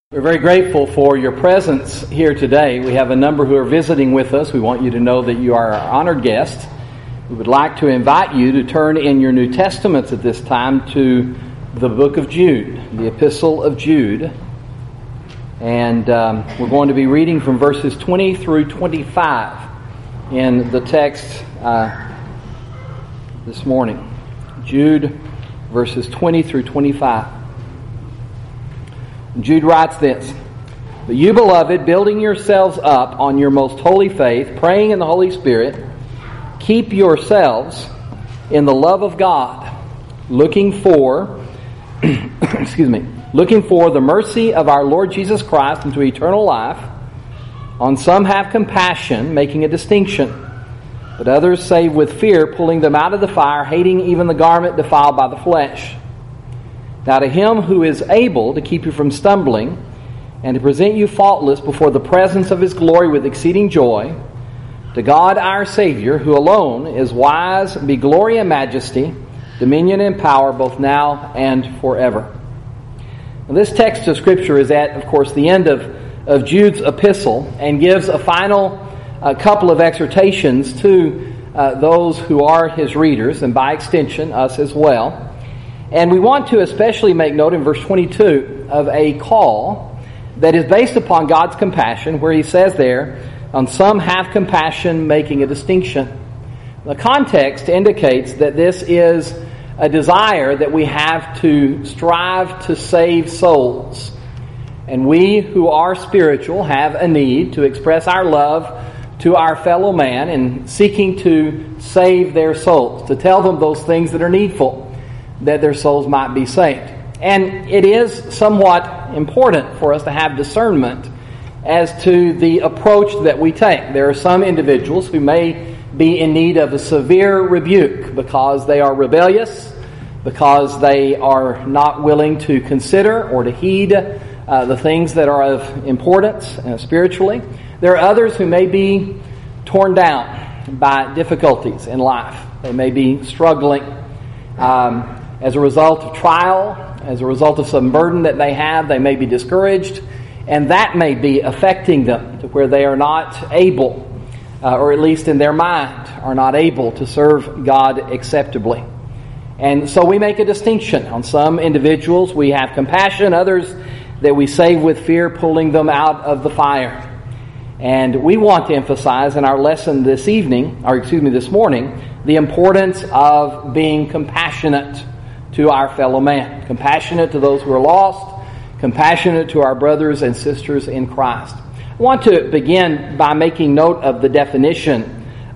We're very grateful for your presence here today. We have a number who are visiting with us. We want you to know that you are our honored guest. We would like to invite you to turn in your New Testaments at this time to the book of Jude, the Epistle of Jude. And we're going to be reading from verses 20 through 25 in the text this morning. Jude, verses 20 through 25. Jude writes this: "But you, beloved, building yourselves up on your most holy faith, praying in the Holy Spirit, keep yourselves in the love of God, looking for looking for the mercy of our Lord Jesus Christ into eternal life. On some have compassion, making a distinction, but others save with fear, pulling them out of the fire, hating even the garment defiled by the flesh. Now to Him who is able to keep you from stumbling and to present you faultless before the presence of His glory with exceeding joy, to God our Savior, who alone is wise, be glory and majesty, dominion and power, both now and forever." Now, this text of Scripture is at, of course, the end of Jude's epistle and gives a final couple of exhortations to those who are his readers, and by extension, us as well. And we want to especially make note in verse 22 of a call that is based upon God's compassion, where he says there, "On some have compassion, making a distinction." The context indicates that this is a desire that we have to strive to save souls. And we who are spiritual have a need to express our love to our fellow man in seeking to save their souls, to tell them those things that are needful, that their souls might be saved. And it is somewhat important for us to have discernment as to the approach that we take. There are some individuals who may be in need of a severe rebuke because they are rebellious, because they are not willing to consider or to heed the things that are of importance spiritually. There are others who may be torn down by difficulties in life. They may be struggling as a result of trial, as a result of some burden that they have. They may be discouraged, and that may be affecting them to where they are not able, or at least in their mind, are not able to serve God acceptably. And so we make a distinction. On some individuals we have compassion, others that we save with fear, pulling them out of the fire. And we want to emphasize in our lesson this morning, the importance of being compassionate to our fellow man. Compassionate to those who are lost, compassionate to our brothers and sisters in Christ. I want to begin by making note of the definition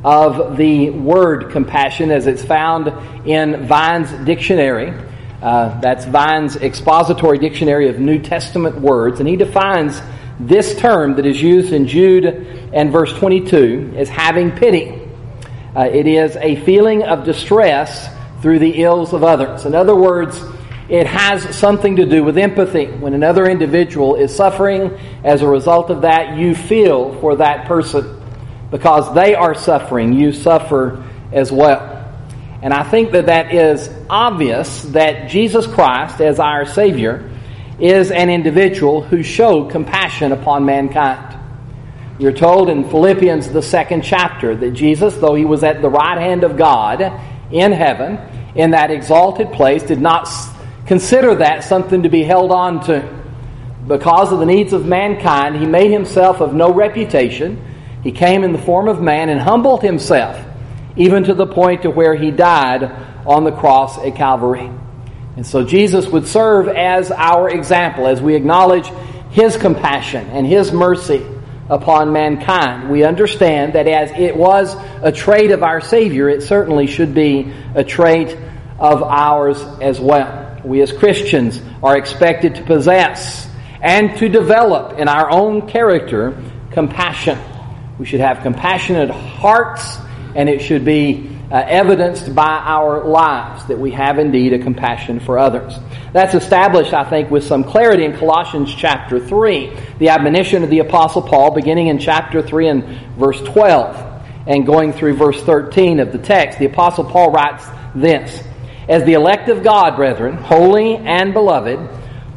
of the word compassion as it's found in Vine's dictionary. That's Vine's expository dictionary of New Testament words. And he defines this term that is used in Jude and verse 22 as having pity. It is a feeling of distress through the ills of others. In other words, it has something to do with empathy. When another individual is suffering as a result of that, you feel for that person. Because they are suffering, you suffer as well. And I think that is obvious that Jesus Christ, as our Savior, is an individual who showed compassion upon mankind. You're told in Philippians, the 2nd chapter, that Jesus, though he was at the right hand of God in heaven, in that exalted place, did not consider that something to be held on to. Because of the needs of mankind, he made himself of no reputation. He came in the form of man and humbled himself, even to the point to where he died on the cross at Calvary. And so Jesus would serve as our example as we acknowledge his compassion and his mercy upon mankind. We understand that as it was a trait of our Savior, it certainly should be a trait of ours as well. We as Christians are expected to possess and to develop in our own character compassion. We should have compassionate hearts, and it should be evidenced by our lives that we have indeed a compassion for others. That's established, I think, with some clarity in Colossians chapter 3, the admonition of the Apostle Paul, beginning in chapter 3 and verse 12, and going through verse 13 of the text. The Apostle Paul writes this: "As the elect of God, brethren, holy and beloved,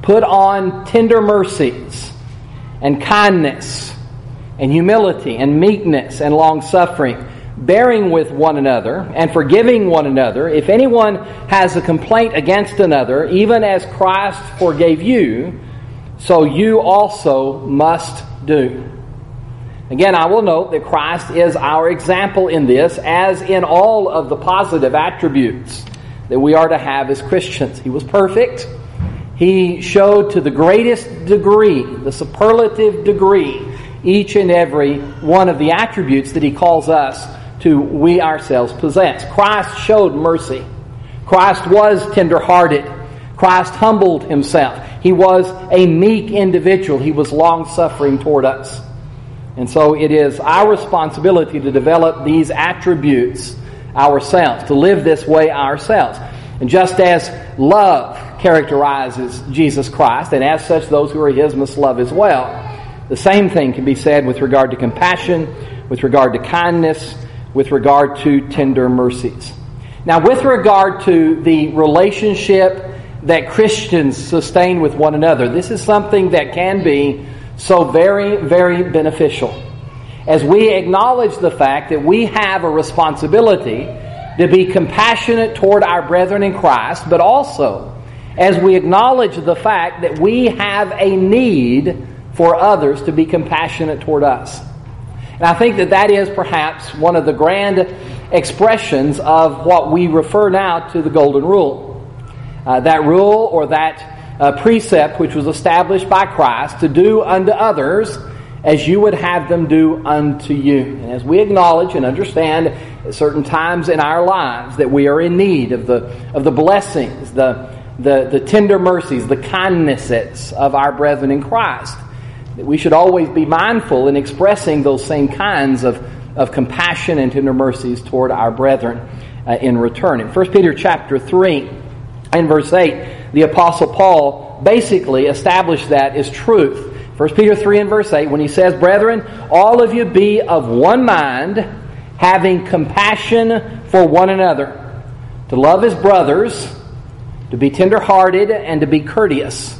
Put on tender mercies and kindness and humility and meekness and long-suffering, bearing with one another and forgiving one another. If anyone has a complaint against another, even as Christ forgave you, so you also must do. Again, I will note that Christ is our example in this, as in all of the positive attributes that we are to have as Christians. He was perfect. He showed to the greatest degree, the superlative degree, each and every one of the attributes that He calls us to we ourselves possess. Christ showed mercy. Christ was tender-hearted. Christ humbled Himself. He was a meek individual. He was long-suffering toward us. And so it is our responsibility to develop these attributes ourselves, to live this way ourselves. And just as love characterizes Jesus Christ, and as such those who are His must love as well, the same thing can be said with regard to compassion, with regard to kindness, with regard to tender mercies. Now, with regard to the relationship that Christians sustain with one another, this is something that can be so very, very beneficial. As we acknowledge the fact that we have a responsibility to be compassionate toward our brethren in Christ, but also as we acknowledge the fact that we have a need for others to be compassionate toward us. And I think that that is perhaps one of the grand expressions of what we refer now to the Golden Rule. That rule or that precept which was established by Christ to do unto others as you would have them do unto you. And as we acknowledge and understand at certain times in our lives that we are in need of the blessings, the tender mercies, the kindnesses of our brethren in Christ, that we should always be mindful in expressing those same kinds of compassion and tender mercies toward our brethren in return. In 1 Peter chapter 3 and verse 8, the Apostle Paul basically established that as truth. 1 Peter 3 and verse 8, when he says, "Brethren, all of you be of one mind, having compassion for one another, to love as brothers, to be tender-hearted, and to be courteous."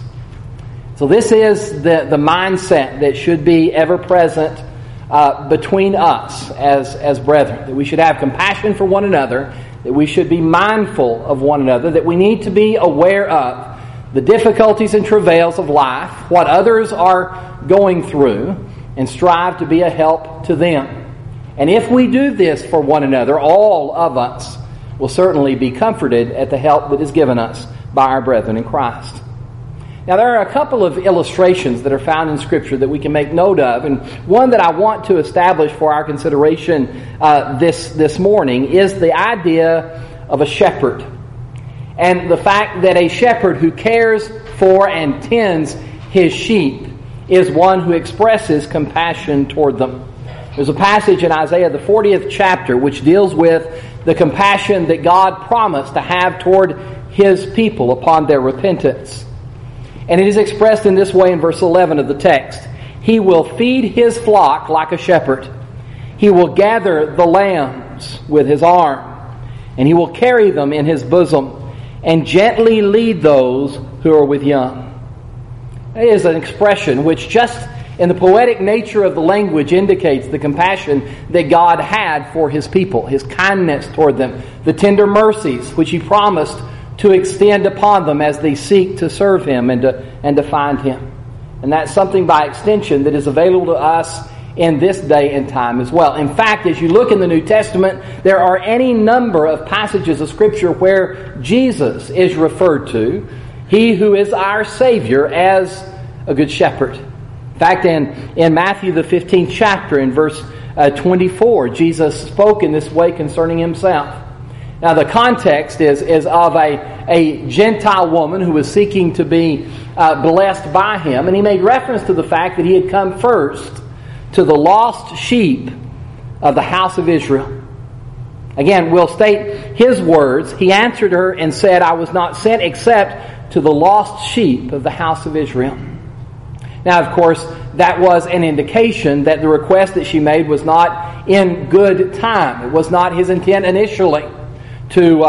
So this is the mindset that should be ever present between us as brethren, that we should have compassion for one another, that we should be mindful of one another, that we need to be aware of the difficulties and travails of life, what others are going through, and strive to be a help to them. And if we do this for one another, all of us will certainly be comforted at the help that is given us by our brethren in Christ. Now, there are a couple of illustrations that are found in Scripture that we can make note of, and one that I want to establish for our consideration this morning is the idea of a shepherd, and the fact that a shepherd who cares for and tends his sheep is one who expresses compassion toward them. There's a passage in Isaiah, the 40th chapter, which deals with the compassion that God promised to have toward His people upon their repentance. And it is expressed in this way in verse 11 of the text. "He will feed His flock like a shepherd. He will gather the lambs with His arm, and He will carry them in His bosom, and gently lead those who are with young." It is an expression which just in the poetic nature of the language indicates the compassion that God had for His people, His kindness toward them, the tender mercies which He promised to extend upon them as they seek to serve Him and to find Him. And that's something by extension that is available to us in this day and time as well. In fact, as you look in the New Testament, there are any number of passages of Scripture where Jesus is referred to, He who is our Savior, as a good shepherd. In fact, in Matthew the 15th chapter, in verse 24, Jesus spoke in this way concerning Himself. Now, the context is of a Gentile woman who was seeking to be blessed by Him, and He made reference to the fact that He had come first to the lost sheep of the house of Israel. Again, we'll state His words. He answered her and said, "I was not sent except to the lost sheep of the house of Israel." Now, of course, that was an indication that the request that she made was not in good time. It was not His intent initially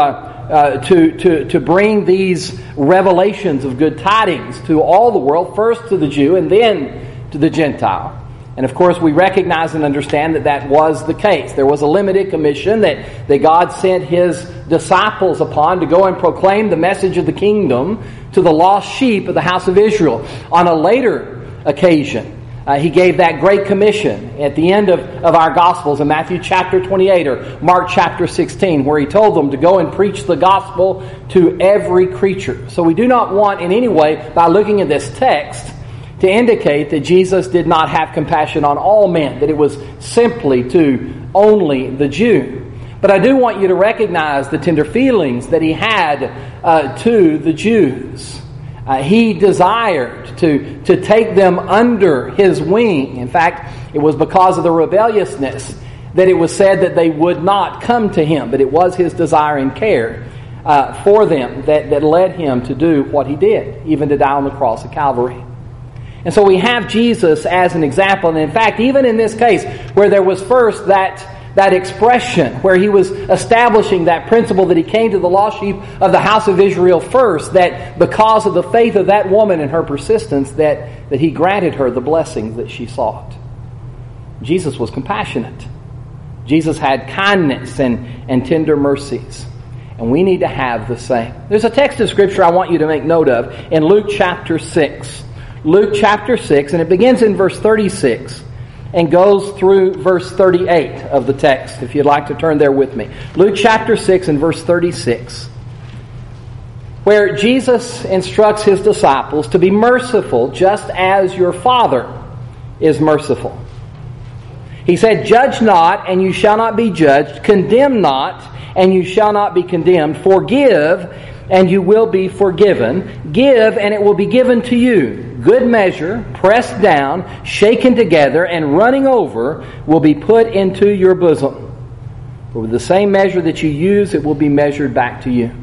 to bring these revelations of good tidings to all the world, first to the Jew and then to the Gentile. And of course, we recognize and understand that that was the case. There was a limited commission that God sent His disciples upon to go and proclaim the message of the kingdom to the lost sheep of the house of Israel. On a later occasion, He gave that great commission at the end of our Gospels in Matthew chapter 28 or Mark chapter 16, where He told them to go and preach the gospel to every creature. So we do not want in any way, by looking at this text, to indicate that Jesus did not have compassion on all men, that it was simply to only the Jew. But I do want you to recognize the tender feelings that He had to the Jews. He desired to take them under His wing. In fact, it was because of the rebelliousness that it was said that they would not come to Him. But it was His desire and care for them that led Him to do what He did, even to die on the cross of Calvary. And so we have Jesus as an example. And in fact, even in this case, where there was first that expression, where He was establishing that principle that He came to the lost sheep of the house of Israel first, that because of the faith of that woman and her persistence, that He granted her the blessings that she sought. Jesus was compassionate. Jesus had kindness and tender mercies. And we need to have the same. There's a text of Scripture I want you to make note of in Luke chapter 6. Luke chapter 6, and it begins in verse 36 and goes through verse 38 of the text, if you'd like to turn there with me. Luke chapter 6 and verse 36, where Jesus instructs His disciples to be merciful just as your Father is merciful. He said, "Judge not, and you shall not be judged. Condemn not, and you shall not be condemned. Forgive, and you will be forgiven. Give, and it will be given to you. Good measure, pressed down, shaken together, and running over will be put into your bosom. For with the same measure that you use, it will be measured back to you."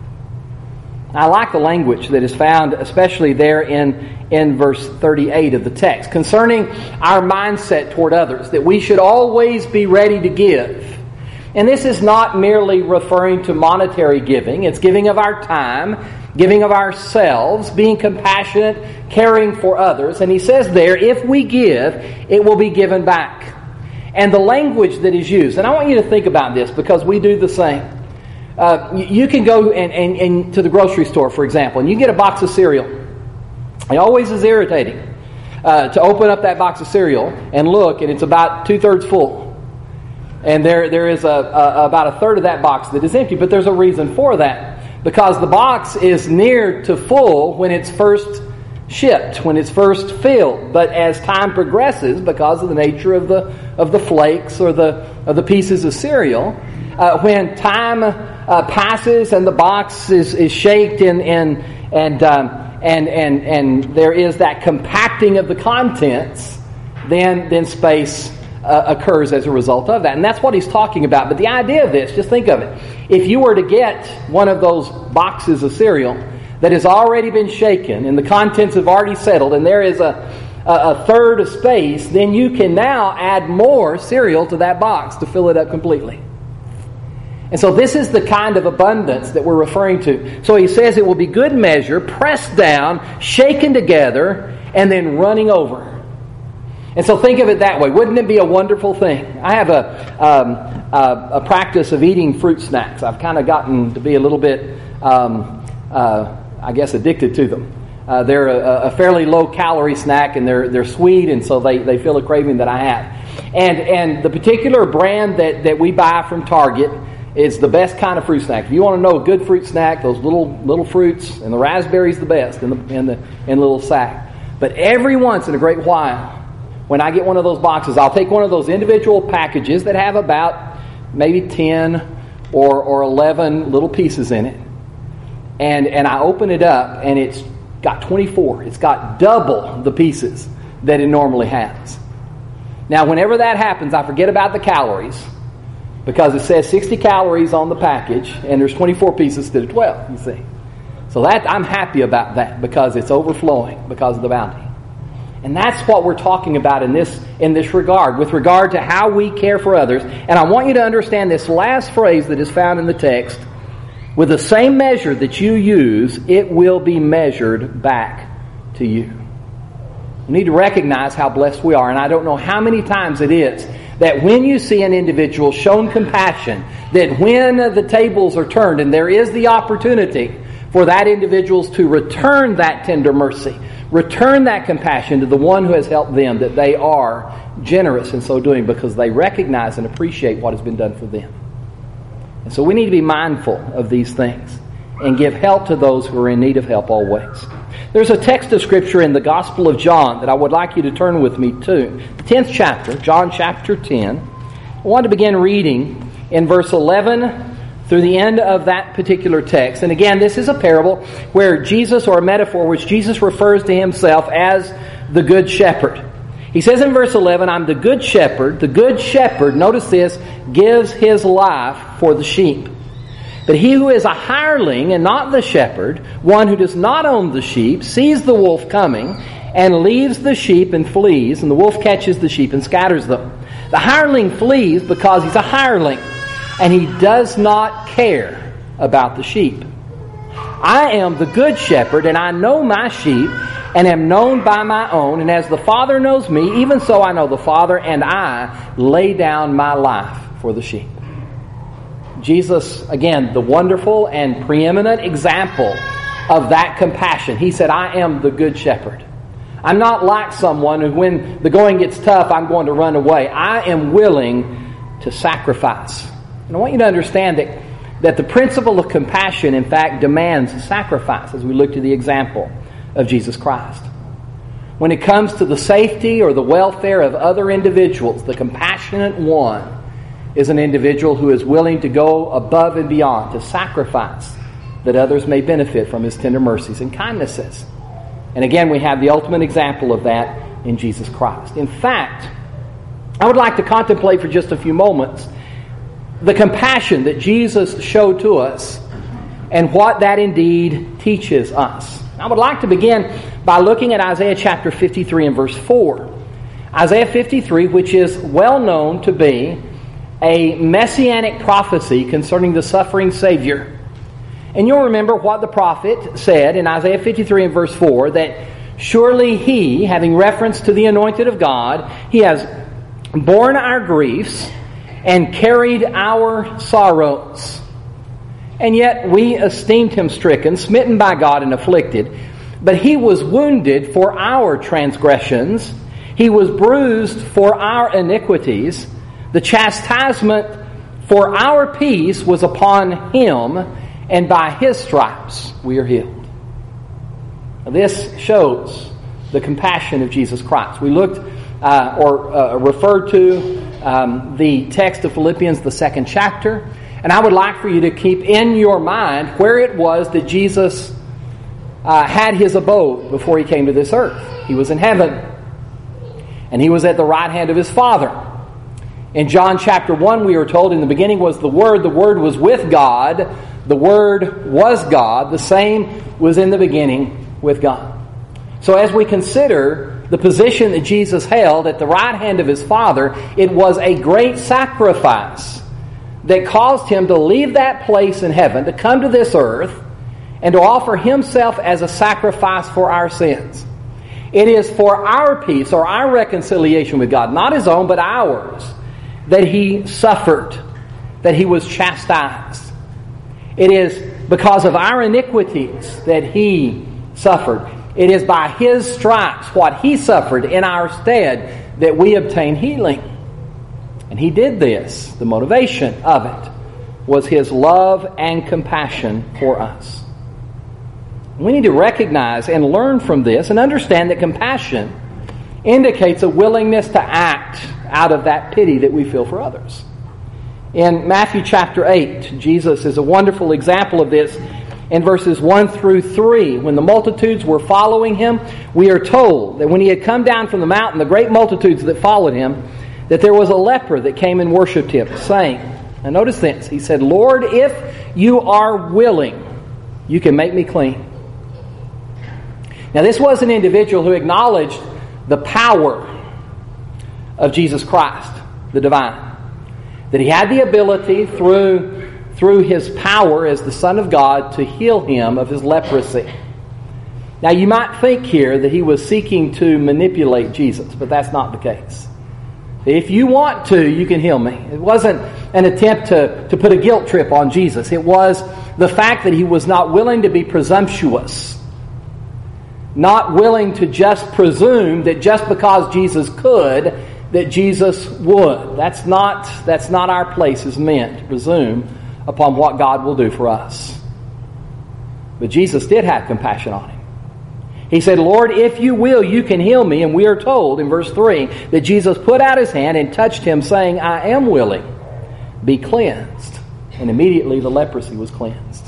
I like the language that is found, especially there in verse 38 of the text, concerning our mindset toward others, that we should always be ready to give. And this is not merely referring to monetary giving. It's giving of our time, giving of ourselves, being compassionate, caring for others. And he says there, if we give, it will be given back. And the language that is used, and I want you to think about this because we do the same. You can go and to the grocery store, for example, and you get a box of cereal. It always is irritating to open up that box of cereal and look, and it's about 2/3 full. And there is about a third of that box that is empty, but there's a reason for that. Because the box is near to full when it's first shipped, when it's first filled. But as time progresses, because of the nature of the flakes or the pieces of cereal, when time passes and the box is shaped and there is that compacting of the contents, then space occurs as a result of that. And that's what he's talking about. But the idea of this, just think of it. If you were to get one of those boxes of cereal that has already been shaken and the contents have already settled and there is a third of space, then you can now add more cereal to that box to fill it up completely. And so this is the kind of abundance that we're referring to. So he says it will be good measure, pressed down, shaken together, and then running over. And so think of it that way. Wouldn't it be a wonderful thing? I have a practice of eating fruit snacks. I've kind of gotten to be a little bit, I guess, addicted to them. They're a fairly low-calorie snack, and they're sweet, and so they feel a craving that I have. And the particular brand that we buy from Target is the best kind of fruit snack. If you want to know a good fruit snack, those little fruits, and the raspberry's the best in the little sack. But every once in a great while, when I get one of those boxes, I'll take one of those individual packages that have about maybe 10 or 11 little pieces in it. And I open it up, and it's got 24. It's got double the pieces that it normally has. Now, whenever that happens, I forget about the calories, because it says 60 calories on the package, and there's 24 pieces instead of 12, you see. So I'm happy about that, because it's overflowing because of the bounty. And that's what we're talking about in this regard, with regard to how we care for others. And I want you to understand this last phrase that is found in the text, with the same measure that you use, it will be measured back to you. We need to recognize how blessed we are, and I don't know how many times it is that when you see an individual shown compassion, that when the tables are turned and there is the opportunity for that individual to return that tender mercy, return that compassion to the one who has helped them, that they are generous in so doing because they recognize and appreciate what has been done for them. And so we need to be mindful of these things and give help to those who are in need of help always. There's a text of Scripture in the Gospel of John that I would like you to turn with me to. The 10th chapter, John chapter 10. I want to begin reading in verse 11 through the end of that particular text. And again, this is a parable where Jesus, or a metaphor, which Jesus refers to himself as the Good Shepherd. He says in verse 11, I'm the Good Shepherd. The Good Shepherd, notice this, gives his life for the sheep. But he who is a hireling and not the shepherd, one who does not own the sheep, sees the wolf coming and leaves the sheep and flees, and the wolf catches the sheep and scatters them. The hireling flees because he's a hireling, and he does not care about the sheep. I am the Good Shepherd, and I know my sheep, and am known by my own, and as the Father knows me, even so I know the Father, and I lay down my life for the sheep. Jesus, again, the wonderful and preeminent example of that compassion. He said, I am the Good Shepherd. I'm not like someone who, when the going gets tough, I'm going to run away. I am willing to sacrifice. And I want you to understand that the principle of compassion, in fact, demands sacrifice, as we look to the example of Jesus Christ. When it comes to the safety or the welfare of other individuals, the compassionate one is an individual who is willing to go above and beyond, to sacrifice, that others may benefit from his tender mercies and kindnesses. And again, we have the ultimate example of that in Jesus Christ. In fact, I would like to contemplate for just a few moments the compassion that Jesus showed to us and what that indeed teaches us. I would like to begin by looking at Isaiah chapter 53 and verse 4. Isaiah 53, which is well known to be a messianic prophecy concerning the suffering Savior. And you'll remember what the prophet said in Isaiah 53 and verse 4, that surely he, having reference to the anointed of God, he has borne our griefs and carried our sorrows. And yet we esteemed him stricken, smitten by God, and afflicted. But he was wounded for our transgressions. He was bruised for our iniquities. The chastisement for our peace was upon him, and by his stripes we are healed. Now, this shows the compassion of Jesus Christ. We looked referred to the text of Philippians, the 2nd chapter. And I would like for you to keep in your mind where it was that Jesus had his abode before he came to this earth. He was in heaven. And he was at the right hand of his Father. In John chapter 1, we are told, in the beginning was the Word was with God, the Word was God, the same was in the beginning with God. So as we consider the position that Jesus held at the right hand of his Father, it was a great sacrifice that caused him to leave that place in heaven, to come to this earth, and to offer himself as a sacrifice for our sins. It is for our peace or our reconciliation with God, not his own, but ours, that he suffered, that he was chastised. It is because of our iniquities that he suffered. It is by his stripes, what he suffered in our stead, that we obtain healing. And he did this. The motivation of it was his love and compassion for us. We need to recognize and learn from this and understand that compassion indicates a willingness to act out of that pity that we feel for others. In Matthew chapter 8, Jesus is a wonderful example of this. In verses 1 through 3, when the multitudes were following him, we are told that when he had come down from the mountain, the great multitudes that followed him, that there was a leper that came and worshipped him, saying, and notice this, he said, Lord, if you are willing, you can make me clean. Now this was an individual who acknowledged the power of Jesus Christ, the divine. That he had the ability through through His power as the Son of God to heal him of his leprosy. Now you might think here that He was seeking to manipulate Jesus, but that's not the case. If you want to, you can heal me. It wasn't an attempt to put a guilt trip on Jesus. It was the fact that He was not willing to be presumptuous. Not willing to just presume that just because Jesus could, that Jesus would. That's not our place as men, to presume upon what God will do for us. But Jesus did have compassion on him. He said, Lord, if you will, you can heal me. And we are told in verse 3 that Jesus put out His hand and touched him, saying, I am willing, be cleansed. And immediately the leprosy was cleansed.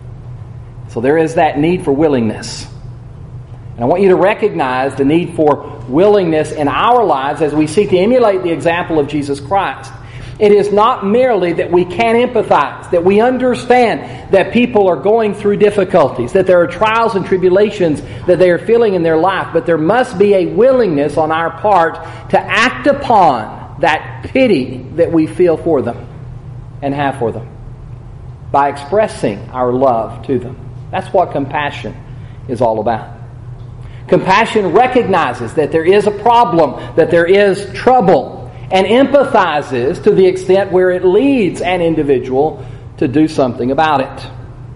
So there is that need for willingness. And I want you to recognize the need for willingness in our lives as we seek to emulate the example of Jesus Christ. It is not merely that we can empathize, that we understand that people are going through difficulties, that there are trials and tribulations that they are feeling in their life, but there must be a willingness on our part to act upon that pity that we feel for them and have for them by expressing our love to them. That's what compassion is all about. Compassion recognizes that there is a problem, that there is trouble, and empathizes to the extent where it leads an individual to do something about it.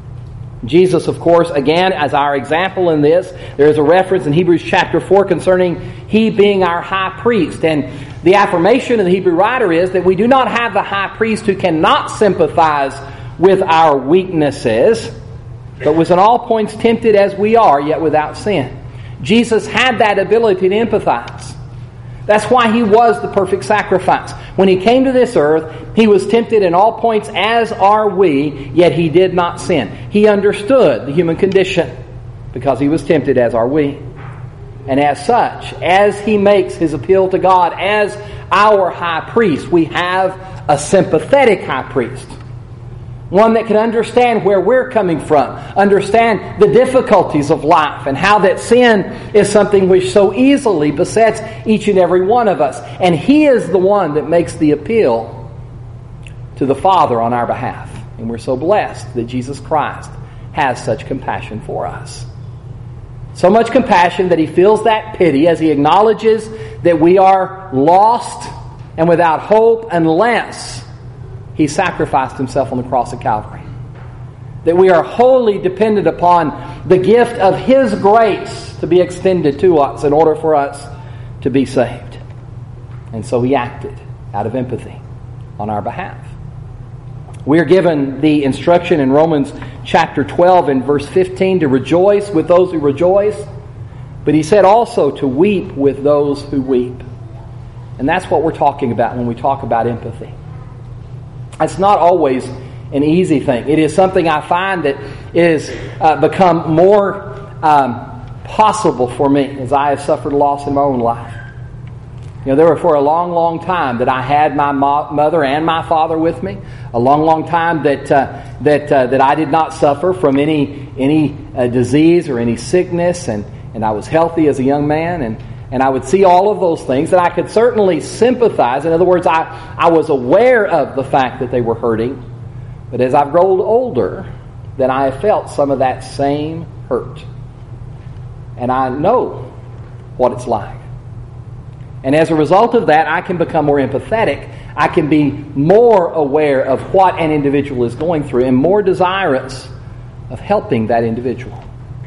Jesus, of course, again, as our example in this, there is a reference in Hebrews chapter 4 concerning He being our high priest. And the affirmation of the Hebrew writer is that we do not have the high priest who cannot sympathize with our weaknesses, but was in all points tempted as we are, yet without sin. Jesus had that ability to empathize. That's why He was the perfect sacrifice. When He came to this earth, He was tempted in all points as are we, yet He did not sin. He understood the human condition because He was tempted as are we. And as such, as He makes His appeal to God as our high priest, we have a sympathetic high priest. One that can understand where we're coming from, understand the difficulties of life, and how that sin is something which so easily besets each and every one of us. And He is the one that makes the appeal to the Father on our behalf. And we're so blessed that Jesus Christ has such compassion for us. So much compassion that He feels that pity as He acknowledges that we are lost and without hope unless He sacrificed Himself on the cross of Calvary. That we are wholly dependent upon the gift of His grace to be extended to us in order for us to be saved. And so He acted out of empathy on our behalf. We are given the instruction in Romans chapter 12 and verse 15 to rejoice with those who rejoice. But He said also to weep with those who weep. And that's what we're talking about when we talk about empathy. It's not always an easy thing. It is something I find that is become more possible for me as I have suffered loss in my own life. You know, there were for a long, long time that I had my mother and my father with me. A long, long time that I did not suffer from any disease or any sickness, and I was healthy as a young man, and I would see all of those things that I could certainly sympathize. In other words, I was aware of the fact that they were hurting. But as I've grown older, then I have felt some of that same hurt. And I know what it's like. And as a result of that, I can become more empathetic. I can be more aware of what an individual is going through and more desirous of helping that individual.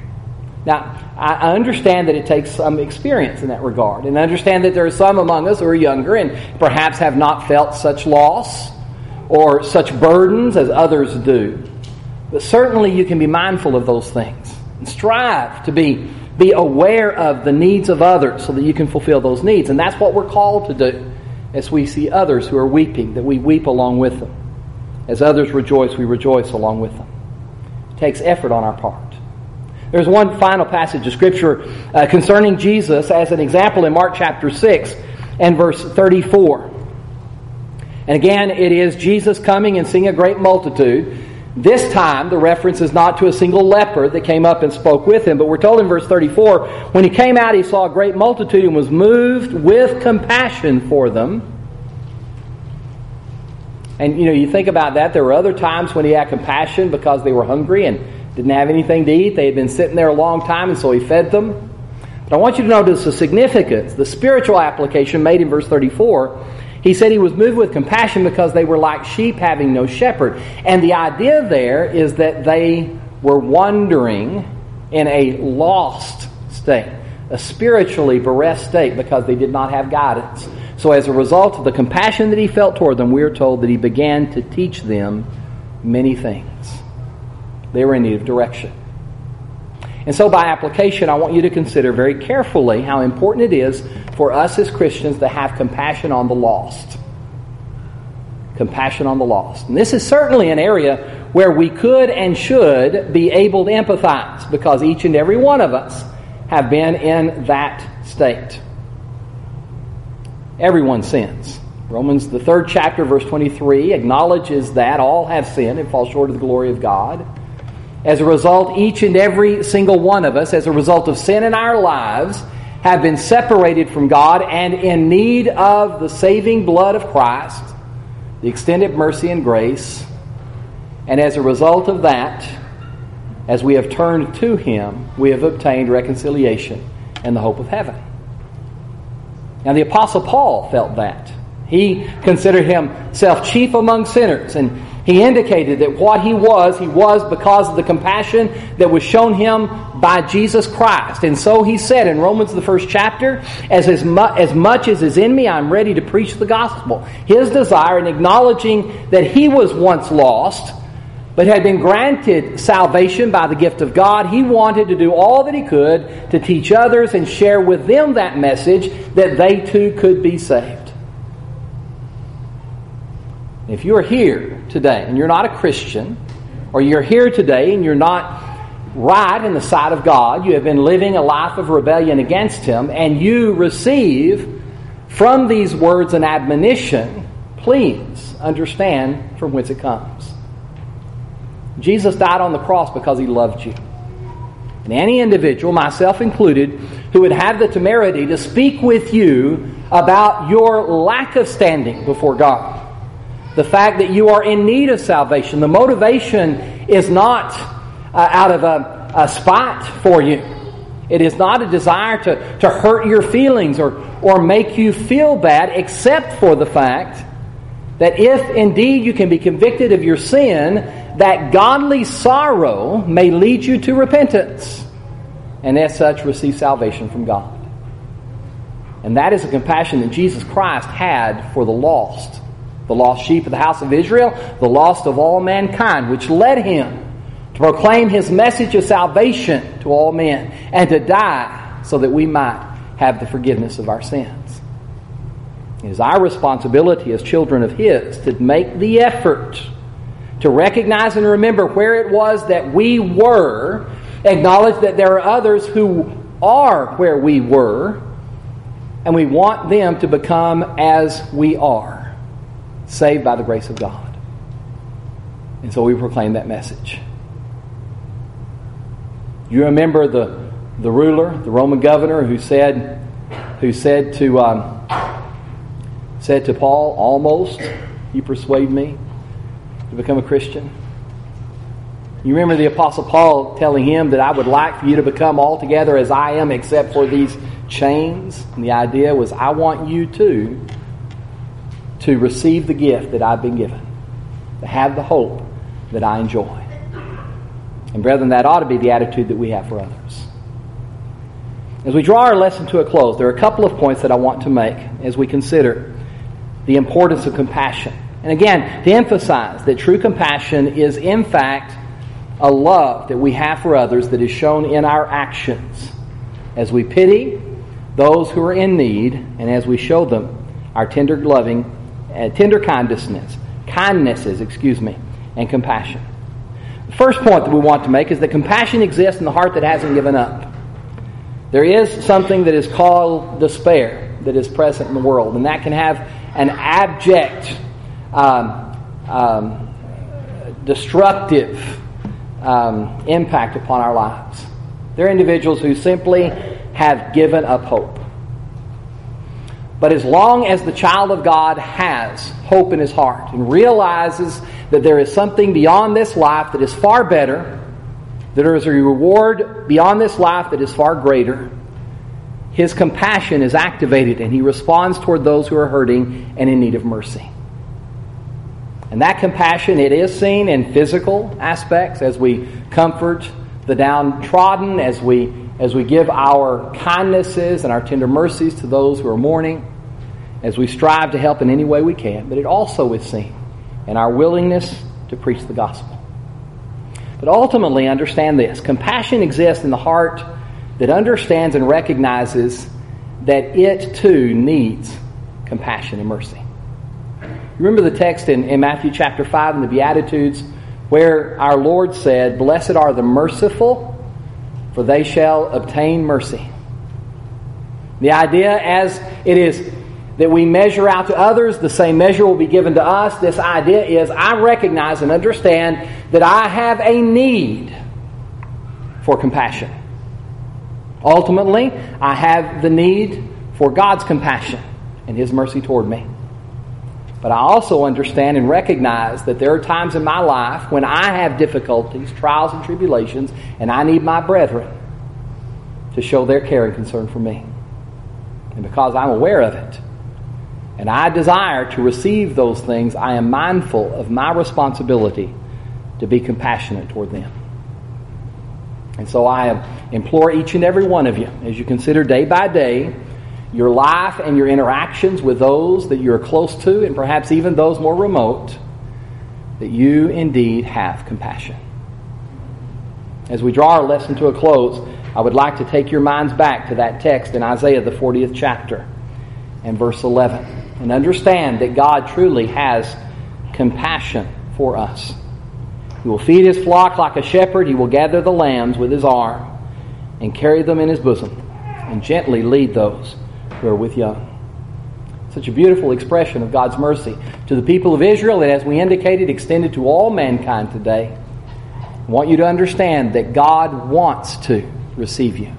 Now, I understand that it takes some experience in that regard, and I understand that there are some among us who are younger and perhaps have not felt such loss or such burdens as others do. But certainly you can be mindful of those things and strive to be aware of the needs of others so that you can fulfill those needs. And that's what we're called to do as we see others who are weeping, that we weep along with them. As others rejoice, we rejoice along with them. It takes effort on our part. There's one final passage of Scripture concerning Jesus as an example in Mark chapter 6 and verse 34. And again, it is Jesus coming and seeing a great multitude. This time, the reference is not to a single leper that came up and spoke with Him, but we're told in verse 34, when He came out, He saw a great multitude and was moved with compassion for them, And you think about that. There were other times when he had compassion because they were hungry and didn't have anything to eat. They had been sitting there a long time, and so he fed them. But I want you to notice the significance, the spiritual application made in verse 34. He said he was moved with compassion because they were like sheep having no shepherd. And the idea there is that they were wandering in a lost state, a spiritually bereft state, because they did not have guidance. So as a result of the compassion that he felt toward them, we are told that he began to teach them many things. They were in need of direction. And so by application, I want you to consider very carefully how important it is for us as Christians to have compassion on the lost. Compassion on the lost. And this is certainly an area where we could and should be able to empathize, because each and every one of us have been in that state. Everyone sins. Romans, the 3rd chapter, verse 23, acknowledges that all have sinned and fall short of the glory of God. As a result, each and every single one of us, as a result of sin in our lives, have been separated from God and in need of the saving blood of Christ, the extended mercy and grace. And as a result of that, as we have turned to Him, we have obtained reconciliation and the hope of heaven. Now, the Apostle Paul felt that. He considered himself chief among sinners, and he indicated that what he was because of the compassion that was shown him by Jesus Christ. And so he said in Romans, the 1st chapter, as much as is in me, I'm ready to preach the gospel. His desire in acknowledging that he was once lost, but had been granted salvation by the gift of God, he wanted to do all that he could to teach others and share with them that message that they too could be saved. If you're here today and you're not a Christian, or you're here today and you're not right in the sight of God, you have been living a life of rebellion against Him, and you receive from these words an admonition, please understand from whence it comes. Jesus died on the cross because He loved you. And any individual, myself included, who would have the temerity to speak with you about your lack of standing before God, the fact that you are in need of salvation, the motivation is not out of a spite for you. It is not a desire to hurt your feelings or make you feel bad, except for the fact that if indeed you can be convicted of your sin, that godly sorrow may lead you to repentance, and as such receive salvation from God. And that is a compassion that Jesus Christ had for the lost sheep of the house of Israel, the lost of all mankind, which led Him to proclaim His message of salvation to all men and to die so that we might have the forgiveness of our sins. It is our responsibility as children of His to make the effort to recognize and remember where it was that we were, acknowledge that there are others who are where we were, and we want them to become as we are, saved by the grace of God. And so we proclaim that message. You remember the ruler, the Roman governor, who said to Paul, "Almost you persuade me to become a Christian." You remember the Apostle Paul telling him that I would like for you to become altogether as I am, except for these chains. And the idea was, I want you to receive the gift that I've been given, to have the hope that I enjoy. And brethren, that ought to be the attitude that we have for others. As we draw our lesson to a close, there are a couple of points that I want to make as we consider the importance of compassion. And again, to emphasize that true compassion is in fact a love that we have for others that is shown in our actions as we pity those who are in need and as we show them our tender kindnesses, and compassion. The first point that we want to make is that compassion exists in the heart that hasn't given up. There is something that is called despair that is present in the world, and that can have an abject, destructive impact upon our lives. There are individuals who simply have given up hope. But as long as the child of God has hope in his heart and realizes that there is something beyond this life that is far better, that there is a reward beyond this life that is far greater, his compassion is activated and he responds toward those who are hurting and in need of mercy. And that compassion, it is seen in physical aspects as we comfort the downtrodden, as we give our kindnesses and our tender mercies to those who are mourning, as we strive to help in any way we can. But it also is seen in our willingness to preach the gospel. But ultimately, understand this. Compassion exists in the heart that understands and recognizes that it too needs compassion and mercy. Remember the text in Matthew chapter 5 in the Beatitudes where our Lord said, "Blessed are the merciful, for they shall obtain mercy." The idea as it is that we measure out to others, the same measure will be given to us. This idea is I recognize and understand that I have a need for compassion. Ultimately, I have the need for God's compassion and His mercy toward me. But I also understand and recognize that there are times in my life when I have difficulties, trials and tribulations, and I need my brethren to show their care and concern for me. And because I'm aware of it, and I desire to receive those things, I am mindful of my responsibility to be compassionate toward them. And so I implore each and every one of you, as you consider day by day your life and your interactions with those that you're close to, and perhaps even those more remote, that you indeed have compassion. As we draw our lesson to a close, I would like to take your minds back to that text in Isaiah, the 40th chapter, and verse 11, and understand that God truly has compassion for us. He will feed His flock like a shepherd. He will gather the lambs with His arm and carry them in His bosom and gently lead those who are with young. Such a beautiful expression of God's mercy to the people of Israel, and as we indicated, extended to all mankind today. I want you to understand that God wants to receive you.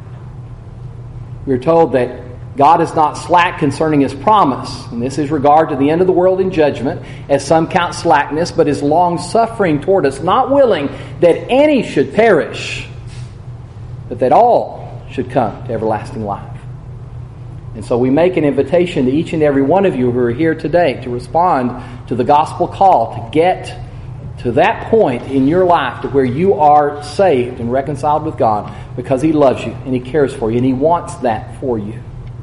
We are told that God is not slack concerning His promise, and this is regard to the end of the world in judgment, as some count slackness, but is long-suffering toward us, not willing that any should perish, but that all should come to everlasting life. And so we make an invitation to each and every one of you who are here today to respond to the gospel call, to get to that point in your life to where you are saved and reconciled with God because He loves you and He cares for you and He wants that for you.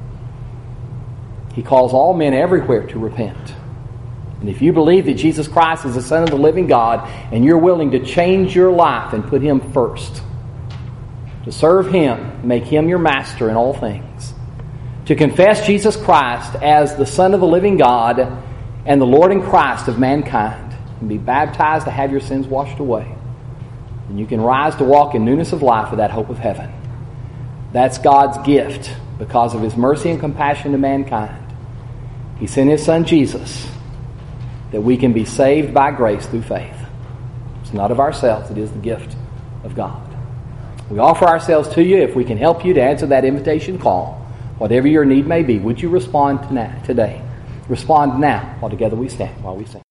He calls all men everywhere to repent. And if you believe that Jesus Christ is the Son of the living God and you're willing to change your life and put Him first, to serve Him, make Him your master in all things, to confess Jesus Christ as the Son of the living God and the Lord and Christ of mankind, and be baptized to have your sins washed away, and you can rise to walk in newness of life with that hope of heaven. That's God's gift because of His mercy and compassion to mankind. He sent His Son Jesus that we can be saved by grace through faith. It's not of ourselves, it is the gift of God. We offer ourselves to you if we can help you to answer that invitation call. Whatever your need may be, would you respond today? Respond now while together we stand, while we sing.